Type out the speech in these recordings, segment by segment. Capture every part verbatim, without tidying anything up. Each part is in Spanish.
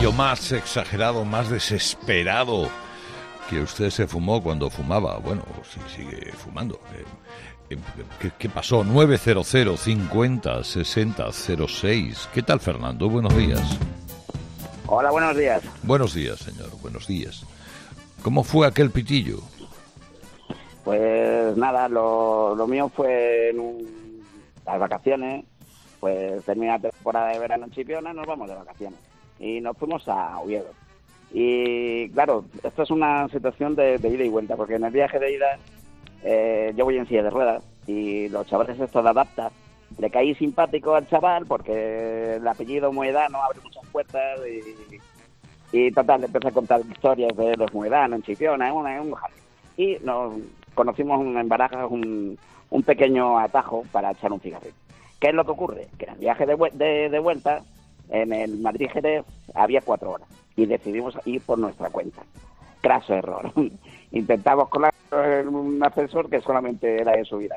pitillo más exagerado, más desesperado que usted se fumó cuando fumaba? Bueno, si sigue fumando. Eh, ¿qué, ¿Qué pasó? nueve cero cero, cincuenta, sesenta, cero seis. ¿Qué tal, Fernando? Buenos días. Hola, buenos días. Buenos días, señor. Buenos días. ¿Cómo fue aquel pitillo? Pues nada, lo, lo mío fue en un, las vacaciones. Pues termina la temporada de verano en Chipiona, nos vamos de vacaciones. Y nos fuimos a Oviedo. Y claro, esto es una situación de, de ida y vuelta, porque en el viaje de ida eh, yo voy en silla de ruedas y los chavales estos de Adapta, le caí simpático al chaval porque el apellido Moedano abre muchas puertas y, y total, le empecé a contar historias de los Moedanos en Chipiona, en un jaleo. Y nos conocimos en Barajas un, un pequeño atajo para echar un cigarrito. ¿Qué es lo que ocurre? Que en el viaje de, de, de vuelta, en el Madrid-Jerez, había cuatro horas y decidimos ir por nuestra cuenta. Craso error. Intentamos colar en un ascensor que solamente era de subida.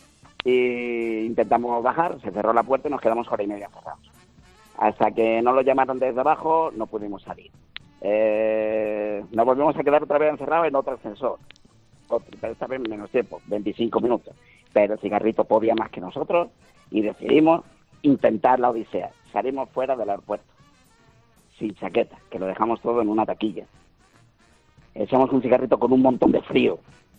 Y intentamos bajar, se cerró la puerta y nos quedamos hora y media cerrados. Hasta que no lo llamaron desde abajo, no pudimos salir. Eh, nos volvimos a quedar otra vez encerrados en otro ascensor. Otro, pero esta vez menos tiempo, veinticinco minutos. Pero el cigarrito podía más que nosotros y decidimos intentar la odisea. Salimos fuera del aeropuerto, sin chaqueta, que lo dejamos todo en una taquilla. Echamos un cigarrito con un montón de frío.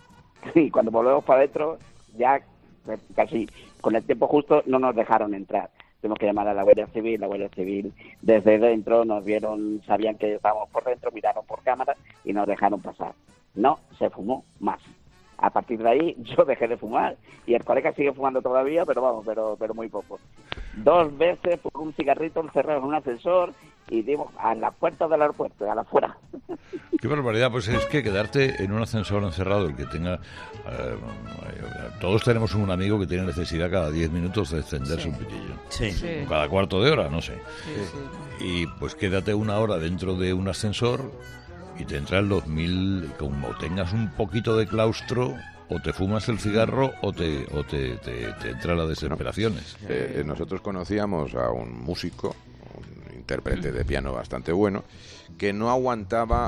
Y cuando volvemos para adentro, ya casi con el tiempo justo no nos dejaron entrar. Tuvimos que llamar a la Guardia Civil, la Guardia Civil desde dentro nos vieron, sabían que estábamos por dentro, miraron por cámara y nos dejaron pasar. No se fumó más. A partir de ahí yo dejé de fumar y el colega sigue fumando todavía, pero vamos, pero pero muy poco. Dos veces por un cigarrito encerrado en un ascensor y dimos a la puerta del aeropuerto, a la afuera. Qué barbaridad, pues es que quedarte en un ascensor encerrado, el que tenga... Eh, todos tenemos un amigo que tiene necesidad cada diez minutos de encenderse sí. un pitillo. Sí. sí. Cada cuarto de hora, no sé. Sí, sí. Y pues quédate una hora dentro de un ascensor y te entran los mil... Como tengas un poquito de claustro... O te fumas el cigarro o te o te, te, te entra la desesperaciones. No, eh, nosotros conocíamos a un músico, un intérprete de piano bastante bueno, que no aguantaba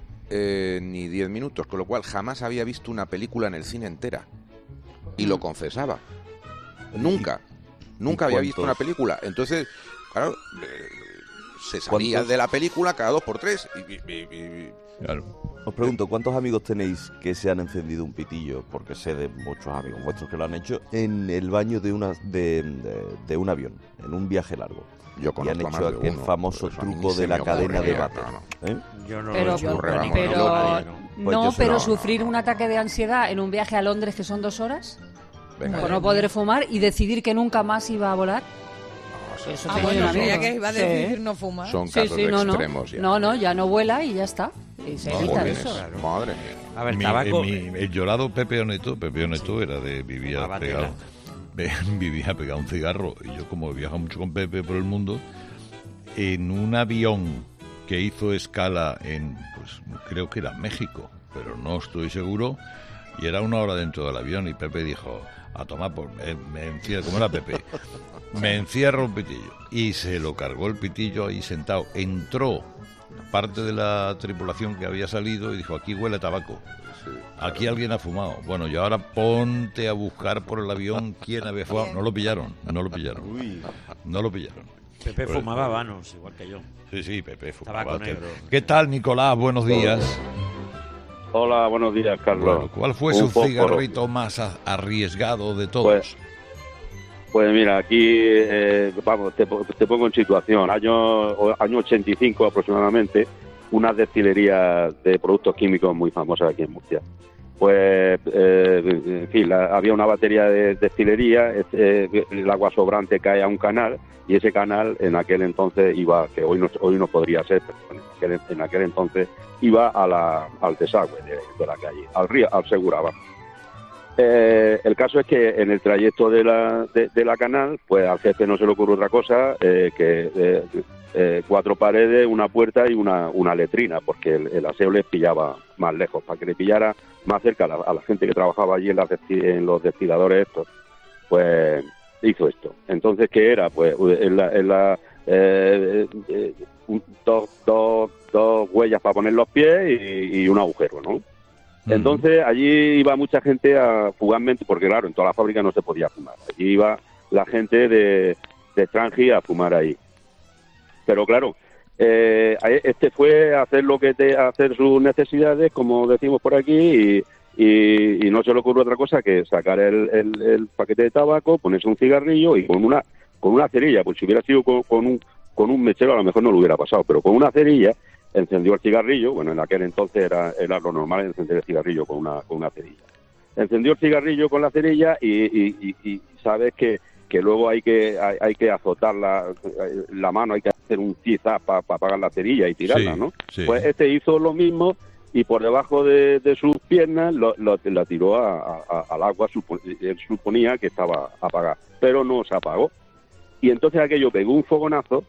eh, ni diez minutos, con lo cual jamás había visto una película en el cine entera. Y lo confesaba. Nunca. Nunca había visto una película. Entonces, claro, eh, se salía de la película cada dos por tres. Y, y, y, y, claro. Os pregunto, ¿cuántos amigos tenéis que se han encendido un pitillo, porque sé de muchos amigos vuestros que lo han hecho, en el baño de, una, de, de, de un avión, en un viaje largo? Yo y han hecho aquel uno, famoso truco de la cadena de váter. No, no. ¿Eh? Yo no pero, lo yo, ocurre, pero, pero, no, pues no pero no, sufrir no. un ataque de ansiedad en un viaje a Londres que son dos horas, Venga, por no poder fumar y decidir que nunca más iba a volar. Eso ah, bueno, creía que iba a decir sí. no fumar. Son sí, casos sí, no, extremos. No. Ya. no, no, ya no vuela y ya está. Y se no, evita jóvenes, eso. Claro. Madre mía. A ver, mi, tabaco... mi, el llorado Pepe Oneto, Pepe Oneto sí. era de vivía pegado, vivía pegado a un cigarro. Y yo, como viajo mucho con Pepe por el mundo, en un avión que hizo escala en, pues creo que era México, pero no estoy seguro, y era una hora dentro del avión, y Pepe dijo, a tomar por... Me, me encierro, como era Pepe, me encierro un pitillo. Y se lo cargó el pitillo ahí sentado. Entró parte de la tripulación que había salido y dijo, aquí huele a tabaco. Aquí alguien ha fumado. Bueno, y ahora ponte a buscar por el avión quién había fumado. No lo pillaron, no lo pillaron. No lo pillaron. Pepe Pero, fumaba habanos, igual que yo. Sí, sí, Pepe fumaba. Tabaco negro. ¿Qué tal, Nicolás? Buenos días. Hola, buenos días, Carlos. Bueno, ¿cuál fue Un su poco... cigarrito más arriesgado de todos? Pues, pues mira, aquí, eh, vamos, te, te pongo en situación. Año, año ochenta y cinco aproximadamente, una destilería de productos químicos muy famosa aquí en Murcia. Pues, eh, en fin, la, había una batería de destilería, eh, el agua sobrante cae a un canal, y ese canal en aquel entonces iba, que hoy no, hoy no podría ser, pero en aquel, en aquel entonces iba a la, al desagüe de, de la calle, al río, al Seguraba. Eh, el caso es que en el trayecto de la, de, de la canal, pues al jefe no se le ocurre otra cosa eh, que eh, eh, cuatro paredes, una puerta y una, una letrina, porque el, el aseo les pillaba más lejos, para que le pillara más cerca a la, a la gente que trabajaba allí en, la, en los destiladores estos, pues hizo esto. Entonces, ¿qué era? Pues en la, en la, eh, eh, un, dos, dos, dos huellas para poner los pies y, y un agujero, ¿no? Uh-huh. Entonces allí iba mucha gente a fugazmente, porque claro, en toda la fábrica no se podía fumar. Allí iba la gente de, de extranjera a fumar ahí. Pero claro, eh, este fue a hacer lo que te, a hacer sus necesidades, como decimos por aquí, y, y, y no se le ocurre otra cosa que sacar el, el, el paquete de tabaco, ponerse un cigarrillo y con una con una cerilla, pues si hubiera sido con, con un con un mechero a lo mejor no le hubiera pasado, pero con una cerilla encendió el cigarrillo. Bueno, en aquel entonces era, era lo normal encender el cigarrillo con una con una cerilla. Encendió el cigarrillo con la cerilla y, y, y, y sabes que, que luego hay que hay, hay que azotar la, la mano, hay que hacer un quizás para pa apagar la cerilla y tirarla, sí, ¿no? Sí. Pues este hizo lo mismo y por debajo de, de sus piernas lo, lo, la tiró a, a, al agua. Él suponía que estaba apagada, pero no se apagó. Y entonces aquello pegó un fogonazo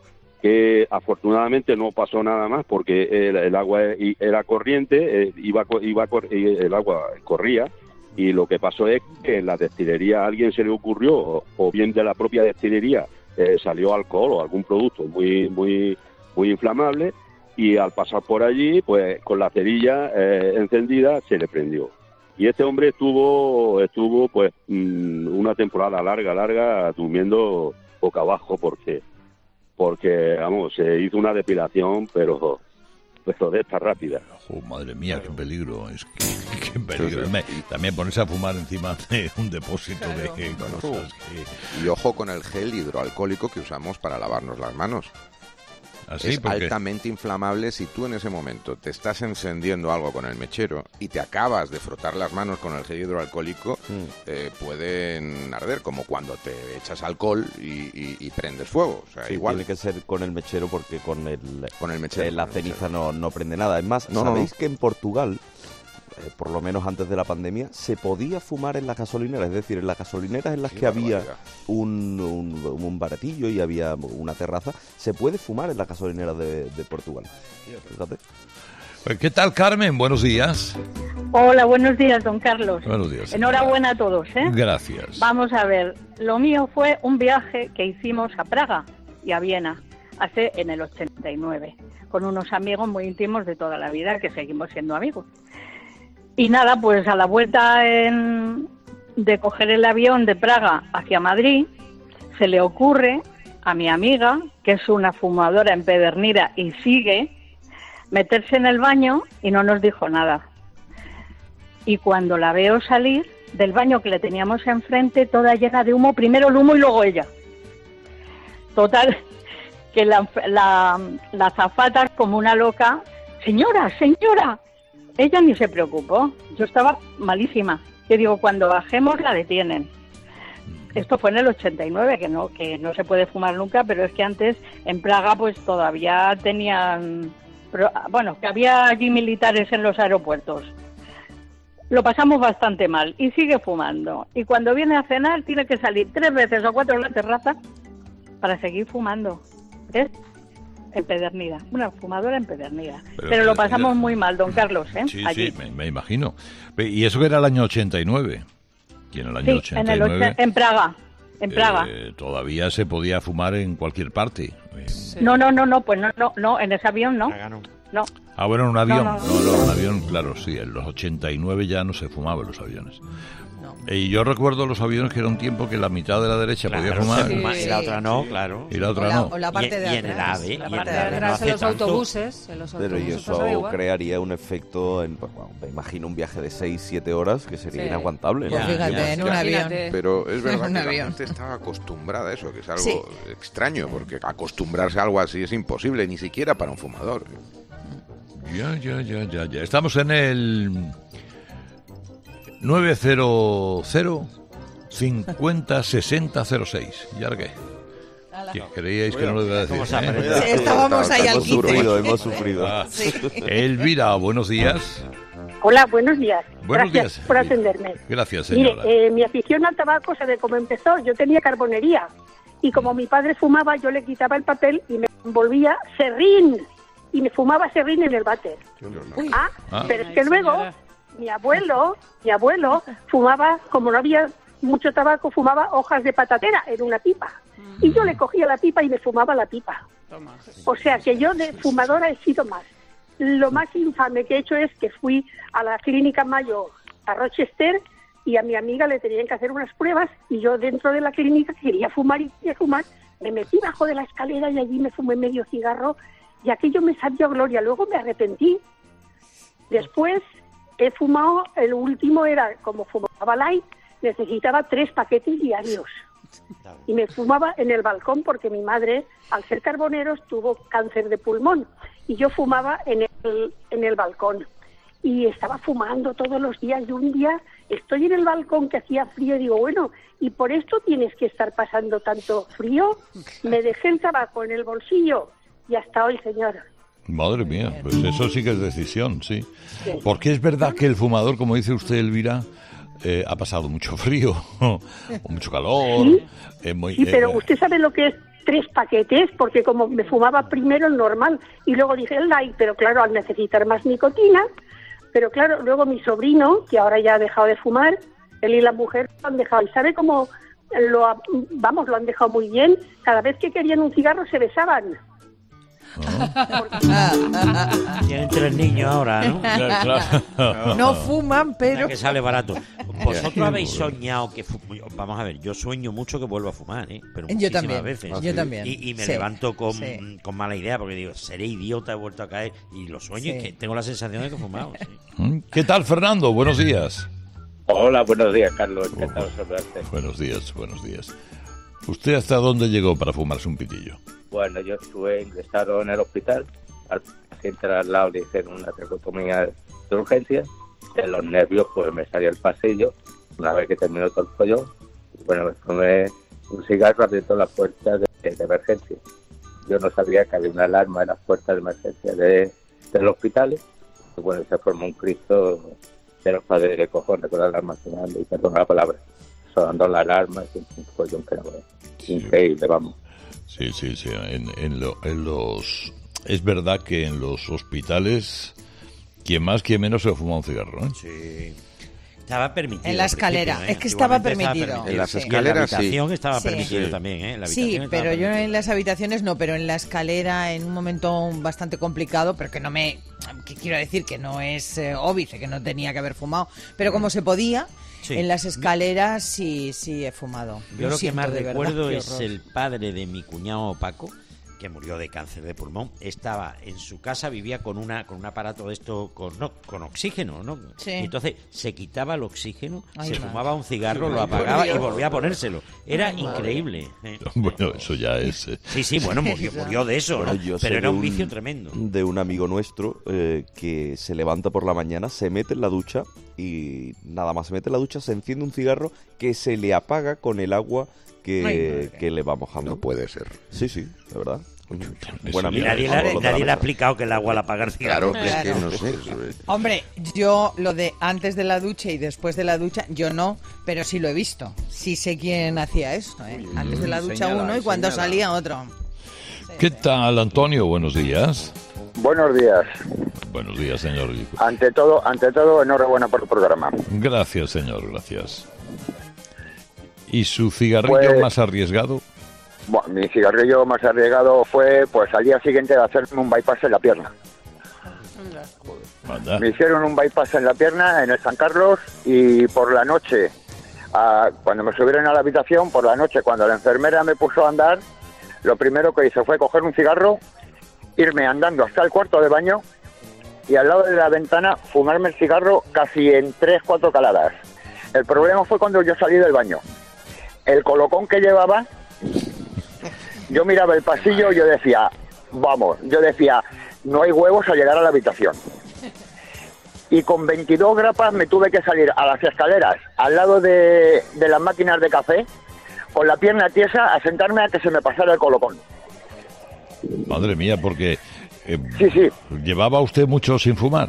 que afortunadamente no pasó nada más porque el, el agua era corriente, eh, iba, iba el agua corría, y lo que pasó es que en la destilería a alguien se le ocurrió, o, o bien de la propia destilería eh, salió alcohol o algún producto muy muy muy inflamable, y al pasar por allí, pues con la cerilla eh, encendida se le prendió. Y este hombre estuvo estuvo pues una temporada larga, larga durmiendo boca abajo porque porque vamos, se hizo una depilación, pero pero de esta rápida. Oh, madre mía, qué peligro, es que qué peligro. Sí, sí. También ponerse a fumar encima de un depósito, claro, de cosas que... Y ojo con el gel hidroalcohólico que usamos para lavarnos las manos. ¿Así? Es ¿Por qué? Altamente inflamable. Si tú en ese momento te estás encendiendo algo con el mechero y te acabas de frotar las manos con el gel hidroalcohólico, mm. eh, pueden arder, como cuando te echas alcohol y, y, y prendes fuego. O sea, sí, igual. Tiene que ser con el mechero porque con el, con el mechero, eh, la con el ceniza mechero. No, no prende nada. Es más, no, ¿sabéis no. que en Portugal, eh, por lo menos antes de la pandemia, se podía fumar en las gasolineras? Es decir, en las gasolineras en las sí, que había un, un, un baratillo y había una terraza, se puede fumar en las gasolineras de, de Portugal. Fíjate. Pues, ¿qué tal, Carmen? Buenos días. Hola, buenos días, don Carlos. Buenos días. Enhorabuena a todos, ¿eh? Gracias. Vamos a ver, lo mío fue un viaje que hicimos a Praga y a Viena, hace en el ochenta y nueve, con unos amigos muy íntimos de toda la vida, que seguimos siendo amigos. Y nada, pues a la vuelta en, de coger el avión de Praga hacia Madrid, se le ocurre a mi amiga, que es una fumadora empedernida y sigue, meterse en el baño y no nos dijo nada. Y cuando la veo salir del baño que le teníamos enfrente, toda llena de humo, primero el humo y luego ella. Total, que la, la, la azafata, como una loca, señora, señora, ella ni se preocupó. Yo estaba malísima. Yo digo, cuando bajemos la detienen. Esto fue en el ochenta y nueve, que no que no se puede fumar nunca, pero es que antes en Praga pues todavía tenían... Pero, bueno, que había allí militares en los aeropuertos. Lo pasamos bastante mal y sigue fumando. Y cuando viene a cenar tiene que salir tres veces o cuatro a la terraza para seguir fumando. ¿Ves? Empedernida, una fumadora empedernida. Pero, Pero lo pasamos muy mal, don Carlos, ¿eh? Sí, allí. sí, me, me imagino. Y eso que era el año ochenta y nueve. Y en el año sí, ochenta y nueve... En, el ocho, en Praga, en Praga. Eh, todavía se podía fumar en cualquier parte. Sí. No, no, no, no, pues no, no, no, en ese avión no. No. Ah, bueno, en un avión. No, no, no, no, un avión, claro, sí. En los ochenta y nueve ya no se fumaba en los aviones. No. Y yo recuerdo los aviones que era un tiempo que la mitad de la derecha claro, podía fumar. Sí, y la otra no, sí. claro. Y la otra o la, no. O la parte y, de y en el AVE. La parte de atrás no en los autobuses. En los Pero y eso crearía un efecto, en, pues, bueno, me imagino un viaje de seis siete horas que sería sí. inaguantable. Pues ¿no? fíjate, ya, en ya. un avión. Pero es verdad que avión. la gente está acostumbrada a eso, que es algo sí. extraño, porque acostumbrarse a algo así es imposible, ni siquiera para un fumador. Ya, ya, ya, ya, ya. Estamos en el nueve cero cero cincuenta sesenta cero seis. ¿Y ahora qué? ¿Qué? ¿Creíais que no lo iba a decir? ¿Eh? Sí, estábamos ahí al hemos sufrido, hemos sufrido. Ah. Sí. Elvira, buenos días. Hola, buenos días. Buenos Gracias días. por atenderme. Gracias, señora. Mire, eh, mi afición al tabaco, ¿sabe cómo empezó? Yo tenía carbonería y como mi padre fumaba, yo le quitaba el papel y me envolvía serrín y me fumaba serrín en el váter. Ah, ah, pero es que luego mi abuelo, mi abuelo fumaba, como no había mucho tabaco, fumaba hojas de patatera en una pipa. Y yo le cogía la pipa y me fumaba la pipa. Toma. O sea que yo de fumadora he sido más. Lo más infame que he hecho es que fui a la clínica Mayo a Rochester y a mi amiga le tenían que hacer unas pruebas y yo dentro de la clínica quería fumar y quería fumar. Me metí bajo de la escalera y allí me fumé medio cigarro y aquello me salió a gloria. Luego me arrepentí. Después he fumado, el último era, como fumaba light, necesitaba tres paquetes diarios. Y me fumaba en el balcón porque mi madre, al ser carboneros, tuvo cáncer de pulmón. Y yo fumaba en el, en el balcón. Y estaba fumando todos los días. Y un día estoy en el balcón que hacía frío y digo, bueno, ¿y por esto tienes que estar pasando tanto frío? Me dejé el tabaco en el bolsillo y hasta hoy, señor. Madre mía, pues eso sí que es decisión, sí. sí. Porque es verdad que el fumador, como dice usted, Elvira, eh, ha pasado mucho frío, o mucho calor. Sí, eh, muy, sí pero eh, usted sabe lo que es tres paquetes, porque como me fumaba primero el normal y luego dije el light, pero claro, al necesitar más nicotina, pero claro, luego mi sobrino, que ahora ya ha dejado de fumar, él y la mujer lo han dejado. ¿Y sabe cómo lo, ha, vamos, lo han dejado muy bien? Cada vez que querían un cigarro se besaban. Oh. Tienen tres niños ahora, ¿no? Claro, claro. No fuman, pero... Que sale barato. ¿Vosotros habéis soñado que... Vamos a ver, yo sueño mucho que vuelvo a fumar, ¿eh? Pero yo también, veces. Yo también. Y, y me sí, levanto con, sí. con mala idea porque digo, seré idiota, he vuelto a caer. Y lo sueño, sí. Es que tengo la sensación de que he fumado. Sí. ¿Qué tal, Fernando? Buenos días. Hola, buenos días, Carlos. Encantado de saludarte. Buenos días, buenos días. ¿Usted hasta dónde llegó para fumarse un pitillo? Bueno, yo estuve ingresado en el hospital. Al paciente al lado le hicieron una traqueotomía de urgencia. De los nervios, pues me salí al pasillo. Una vez que terminó todo el follón, bueno, me fumé un cigarro abriendo la puerta de, de emergencia. Yo no sabía que había una alarma en las puertas de emergencia de, de los hospitales. Y bueno, se formó un Cristo de los padres de cojones con la alarma sonando, y perdón la palabra, sonando la alarma, y un follón que era bueno, increíble, vamos. Sí, sí, sí. En, en, lo, en los... Es verdad que en los hospitales, quien más, quien menos se fuma un cigarro, ¿eh? Sí. Estaba permitido. En la escalera, ¿eh? Es que estaba permitido. estaba permitido. En las escaleras, sí. En la habitación sí. estaba sí. permitido sí. también, ¿eh? La sí, pero permitido. yo en las habitaciones no, pero en la escalera, en un momento bastante complicado, pero que no me... que quiero decir que no es eh, óbice, que no tenía que haber fumado, pero como se podía... Sí. En las escaleras sí, sí he fumado. Yo lo que más de recuerdo verdad, es el padre de mi cuñado Paco, que murió de cáncer de pulmón. Estaba en su casa, vivía con una con un aparato de esto con no, con oxígeno, ¿no? Sí. Y entonces se quitaba el oxígeno, Ay, se madre. fumaba un cigarro, lo apagaba y volvía a ponérselo. Era Ay, increíble. ¿eh? Bueno, eso ya es... Eh. Sí, sí, bueno, murió, murió de eso, bueno, ¿no? Pero era un vicio tremendo. De un amigo nuestro eh, que se levanta por la mañana, se mete en la ducha y nada más se mete en la ducha, se enciende un cigarro que se le apaga con el agua que, Ay, que le va mojando. No puede ser. Sí, sí, de verdad. Buena y nadie, la, nadie le ha explicado que el agua al apagar cigarro. Claro, claro. Es que no sé. Hombre, yo lo de antes de la ducha y después de la ducha, yo no, pero sí lo he visto. Sí sé quién hacía esto, ¿eh? Antes de la ducha señala, uno y cuando señala. salía otro. ¿Qué tal, Antonio? Buenos días. Buenos días. Buenos días, señor. Ante todo, ante todo, enhorabuena por el programa. Gracias, señor, gracias. ¿Y su cigarrillo pues, más arriesgado? Bueno, mi cigarrillo más arriesgado fue, pues, al día siguiente de hacerme un bypass en la pierna. Anda. Me hicieron un bypass en la pierna en el San Carlos y por la noche, a, cuando me subieron a la habitación, por la noche, cuando la enfermera me puso a andar, lo primero que hice fue coger un cigarro, irme andando hasta el cuarto de baño y al lado de la ventana fumarme el cigarro casi en tres, cuatro caladas. El problema fue cuando yo salí del baño. El colocón que llevaba, yo miraba el pasillo y yo decía, vamos, yo decía, no hay huevos a llegar a la habitación. Y con veintidós grapas me tuve que salir a las escaleras, al lado de, de las máquinas de café, con la pierna tiesa, a sentarme a que se me pasara el colocón. Madre mía, porque eh, sí, sí. ¿llevaba usted mucho sin fumar?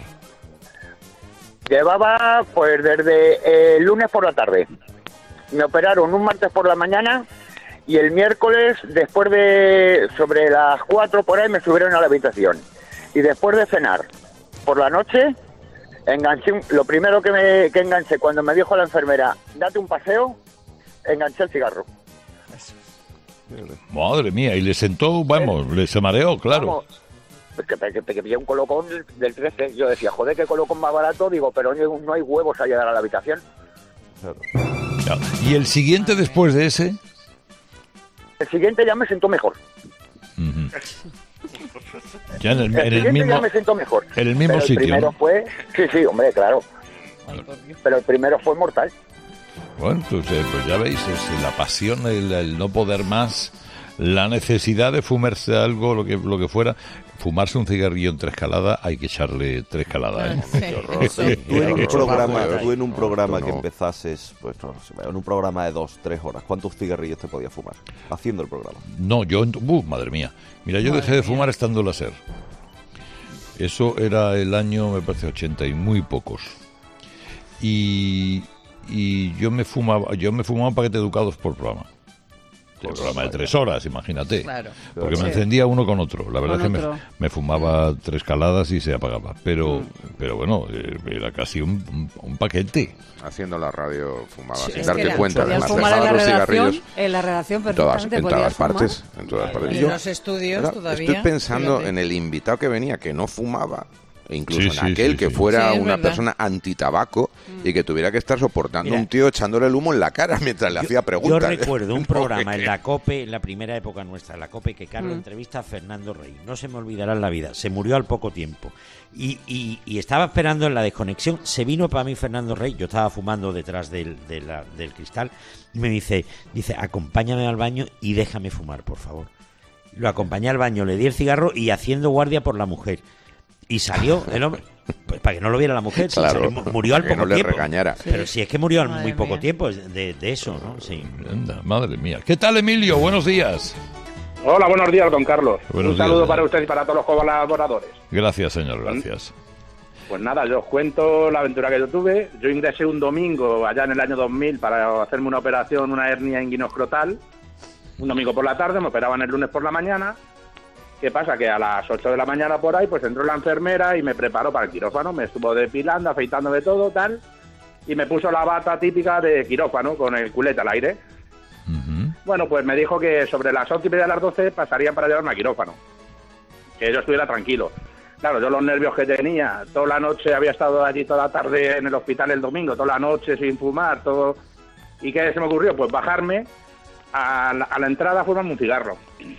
Llevaba, pues, desde el lunes por la tarde. Me operaron un martes por la mañana y el miércoles, después de, sobre las cuatro por ahí, me subieron a la habitación. Y después de cenar, por la noche, enganché, lo primero que, me, que enganché cuando me dijo la enfermera, date un paseo, enganché el cigarro. Madre mía, y le sentó, vamos, le se mareó, claro. Vamos, que, que, que, que pillé un colocón del, del trece. Yo decía, joder, qué colocón más barato. Digo, pero no, no hay huevos a llegar a la habitación. Claro. ¿Y el siguiente después de ese? El siguiente ya me sentó mejor. Uh-huh. Ya en el, el, en el mismo, ya me sentó mejor. En el mismo pero sitio. El primero ¿no? fue, sí, sí, hombre, claro. Ay, pero el primero fue mortal. Bueno, entonces, pues ya veis, es la pasión, el, el no poder más, la necesidad de fumarse algo, lo que lo que fuera. Fumarse un cigarrillo en tres caladas, hay que echarle tres caladas. ¿eh? Sí. Tú en un programa, tú en un programa que empezases, pues no, en un programa de dos, tres horas, ¿cuántos cigarrillos te podías fumar haciendo el programa? No, yo, uh, madre mía. Mira, yo madre dejé de mía. fumar estando en la SER. Eso era el año, me parece, ochenta y muy pocos. Y, y yo me fumaba, yo me fumaba un paquete de Educados por programa. El programa de tres horas, imagínate. Claro. Porque me encendía uno con otro. La verdad es que me, me fumaba tres caladas y se apagaba. Pero mm. pero bueno, era casi un, un paquete. Haciendo la radio fumaba sí, sin darte cuenta. Además, fumar en la los cigarrillos en la redacción en todas, perfectamente en todas fumar. partes. En todas partes. Y Yo, en los estudios ahora, todavía. Estoy pensando fíjate. en el invitado que venía que no fumaba. E incluso Sí, en sí, aquel sí, que sí. fuera Sí, es una verdad. persona antitabaco mm. y que tuviera que estar soportando Mira, un tío echándole el humo en la cara mientras le yo, hacía preguntas. Yo recuerdo un programa en la COPE, en la primera época nuestra, en la COPE, que Carlos mm. entrevista a Fernando Rey. No se me olvidará en la vida. Se murió al poco tiempo. Y, y, y estaba esperando en la desconexión. Se vino para mí Fernando Rey. Yo estaba fumando detrás del, de la, del cristal. Y me dice, dice, acompáñame al baño y déjame fumar, por favor. Lo acompañé al baño, le di el cigarro y haciendo guardia por la mujer. Y salió el hombre, pues para que no lo viera la mujer, sí, claro, salió, murió al que poco no le tiempo. regañara. Sí. Pero si es que murió al Madre muy poco mía. tiempo de, de eso, ¿no? Sí. Anda, madre mía. ¿Qué tal, Emilio? Buenos días. Hola, buenos días, don Carlos. Buenos Un saludo días, para usted y para todos los colaboradores. Gracias, señor, gracias. Pues nada, yo os cuento la aventura que yo tuve. Yo ingresé un domingo, allá en el año dos mil, para hacerme una operación, una hernia inguinoscrotal. Un domingo por la tarde, me operaban el lunes por la mañana. ¿Qué pasa? Que a las ocho de la mañana por ahí, pues entró la enfermera y me preparó para el quirófano. Me estuvo depilando, afeitándome todo, tal. Y me puso la bata típica de quirófano, con el culete al aire. Uh-huh. Bueno, pues me dijo que sobre las once y media a las doce pasarían para llevarme a quirófano. Que yo estuviera tranquilo. Claro, yo los nervios que tenía, toda la noche había estado allí toda la tarde en el hospital el domingo, toda la noche sin fumar, todo. ¿Y qué se me ocurrió? Pues bajarme a la, a la entrada a fumarme un cigarro.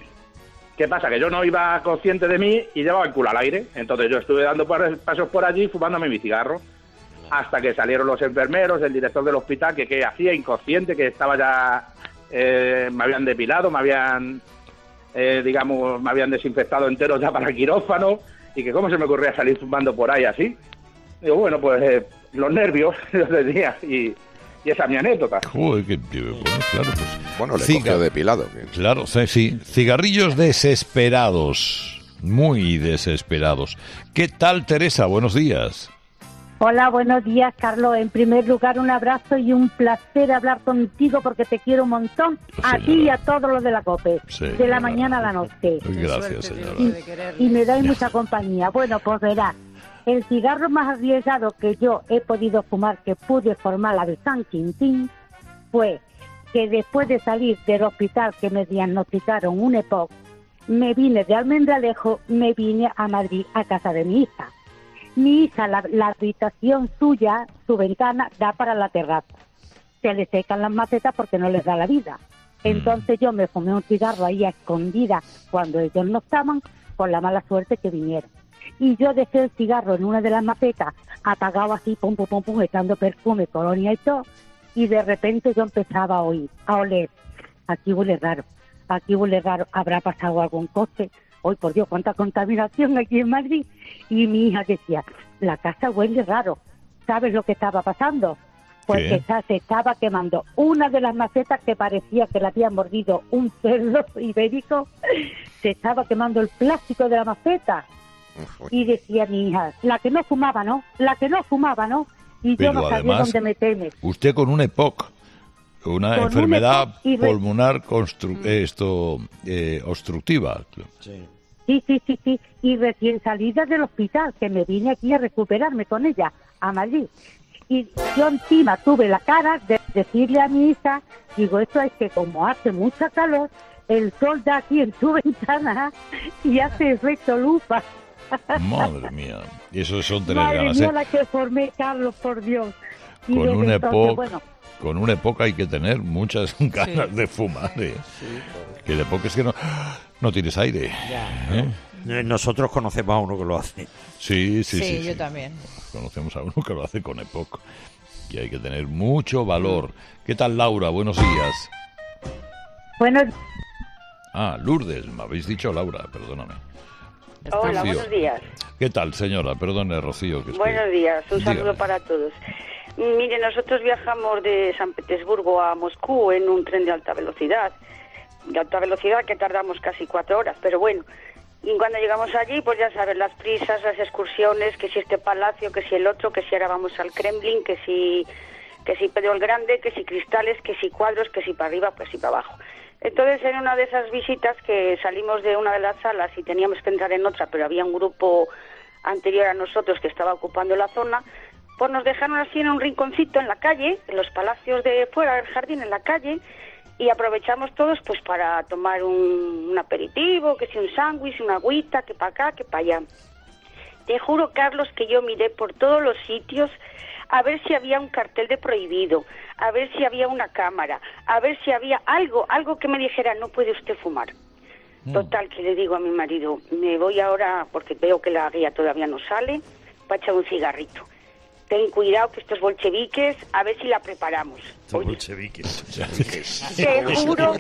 ¿Qué pasa? Que yo no iba consciente de mí y llevaba el culo al aire. Entonces yo estuve dando pasos por allí fumándome mi cigarro. Hasta que salieron los enfermeros, el director del hospital, que qué hacía, inconsciente, que estaba ya... Eh, me habían depilado, me habían... Eh, digamos, me habían desinfectado entero ya para el quirófano. Y que cómo se me ocurría salir fumando por ahí así. Digo, bueno, pues eh, los nervios los tenía y... Y esa es mi anécdota. Joder, que, bueno, claro, pues... Bueno, le Ciga- cogió depilado. Claro, sí, sí. Cigarrillos desesperados. Muy desesperados. ¿Qué tal, Teresa? Buenos días. Hola, buenos días, Carlos. En primer lugar, un abrazo y un placer hablar contigo porque te quiero un montón. A ti y a todos los de la COPE. Sí, de la mañana a la noche. Gracias, señora. Y, y me dais mucha compañía. Bueno, pues verás. El cigarro más arriesgado que yo he podido fumar, que pude formar la de San Quintín, fue que después de salir del hospital que me diagnosticaron un E P O C, me vine de Almendralejo, me vine a Madrid a casa de mi hija. Mi hija, la, la habitación suya, su ventana, da para la terraza. Se le secan las macetas porque no les da la vida. Entonces yo me fumé un cigarro ahí a escondida cuando ellos no estaban, con la mala suerte que vinieron. Y yo dejé el cigarro en una de las macetas, apagado así, pum, pum, pum, pum, echando perfume, colonia y todo, y de repente yo empezaba a oír, a oler, aquí huele raro, aquí huele raro, ¿habrá pasado algún coche? Hoy, por Dios, cuánta contaminación aquí en Madrid. Y mi hija decía, la casa huele raro, ¿sabes lo que estaba pasando? Pues ¿Qué? que está- se estaba quemando una de las macetas que parecía que la había mordido un cerdo ibérico, se estaba quemando el plástico de la maceta. Y decía mi hija, la que no fumaba, ¿no? La que no fumaba, ¿no? Y Pero yo no sabía además, dónde meterme. Usted con un E P O C, una Con un enfermedad E P O C y re- pulmonar constru- eh, esto eh, obstructiva. Sí, sí, sí, sí. Y recién salida del hospital, que me vine aquí a recuperarme con ella, a Madrid. Y yo encima tuve la cara de decirle a mi hija, digo, esto es que como hace mucha calor, el sol da aquí en tu ventana y hace efecto lupa. Madre mía, y eso son tener Madre ganas, mía, ¿eh? la que formé, Carlos, por Dios. Y Con desde una entonces, época, bueno, con una época hay que tener muchas ganas de fumar, ¿eh? Que de época es que no, no tienes aire. ¿eh? Nosotros conocemos a uno que lo hace. Sí, sí, sí. Sí, sí, yo sí. también. Conocemos a uno que lo hace con época. Y hay que tener mucho valor. ¿Qué tal, Laura? Buenos días. bueno, Ah, Lourdes, me habéis dicho Laura, perdóname. Hola, Rocío. buenos días. ¿Qué tal, señora? Perdone, Rocío. Que es Buenos que... días, un Dígame. saludo para todos. Mire, nosotros viajamos de San Petersburgo a Moscú en un tren de alta velocidad. De alta velocidad que tardamos casi cuatro horas, pero bueno. Y cuando llegamos allí, pues ya sabes, las prisas, las excursiones, que si este palacio, que si el otro, que si ahora vamos al Kremlin, que si, que si Pedro el Grande, que si cristales, que si cuadros, que si para arriba, pues si para abajo. Entonces, en una de esas visitas que salimos de una de las salas y teníamos que entrar en otra, pero había un grupo anterior a nosotros que estaba ocupando la zona, pues nos dejaron así en un rinconcito en la calle, en los palacios de fuera del jardín, en la calle, y aprovechamos todos pues para tomar un, un aperitivo, que si un sándwich, una agüita, que para acá, que para allá. Te juro, Carlos, que yo miré por todos los sitios a ver si había un cartel de prohibido, a ver si había una cámara, a ver si había algo, algo que me dijera, no puede usted fumar. Total, que le digo a mi marido, me voy ahora, porque veo que la guía todavía no sale, para echar un cigarrito. Ten cuidado que estos bolcheviques, a ver si la preparamos. Oye, Bolcheviques. te juro,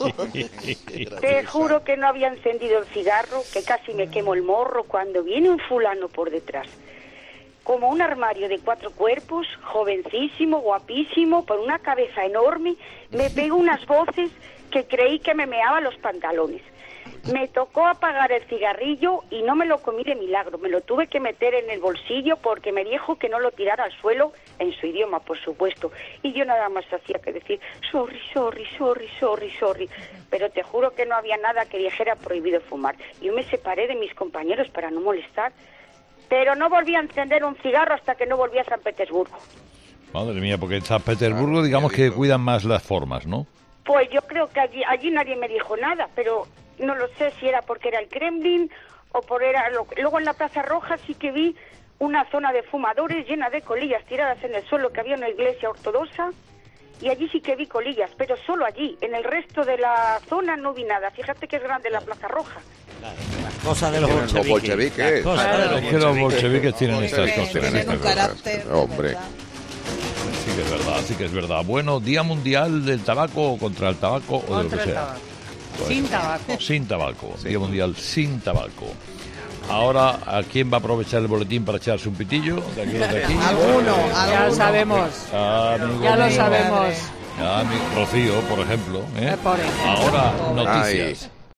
te juro que no había encendido el cigarro, que casi me quemo el morro cuando viene un fulano por detrás. Como un armario de cuatro cuerpos, jovencísimo, guapísimo, con una cabeza enorme, me pegó unas voces que creí que me meaba los pantalones. Me tocó apagar el cigarrillo y no me lo comí de milagro, me lo tuve que meter en el bolsillo porque me dijo que no lo tirara al suelo, en su idioma, por supuesto. Y yo nada más hacía que decir, sorry, sorry, sorry, sorry, sorry. Pero te juro que no había nada que dijera prohibido fumar. Yo me separé de mis compañeros para no molestar, pero no volví a encender un cigarro hasta que no volví a San Petersburgo. Madre mía, porque en San Petersburgo digamos que cuidan más las formas, ¿no? Pues yo creo que allí, allí nadie me dijo nada, pero no lo sé si era porque era el Kremlin o por era lo... Luego en la Plaza Roja sí que vi una zona de fumadores llena de colillas tiradas en el suelo, que había una iglesia ortodoxa, y allí sí que vi colillas, pero solo allí. En el resto de la zona no vi nada. Fíjate que es grande la Plaza Roja. Cosa de los Tienen los bolcheviques. bolcheviques. Cosa de Claro, los es que los bolcheviques tienen Porque estas cosas. tienen estas un cosas. carácter, Hombre. ¿verdad? Sí que es verdad, sí que es verdad. Bueno, Día Mundial del Tabaco o contra el tabaco o de lo Contra que el sea. tabaco. Bueno, Sin tabaco. Sin tabaco. Día Mundial sin tabaco. Ahora, ¿a quién va a aprovechar el boletín para echarse un pitillo? ¿De aquí, de aquí? Alguno, Ya lo alguno. sabemos. Amigo Ya lo mío. sabemos. A mi Rocío, por ejemplo. ¿eh? Eh, por ejemplo. Ahora, Pobre. noticias.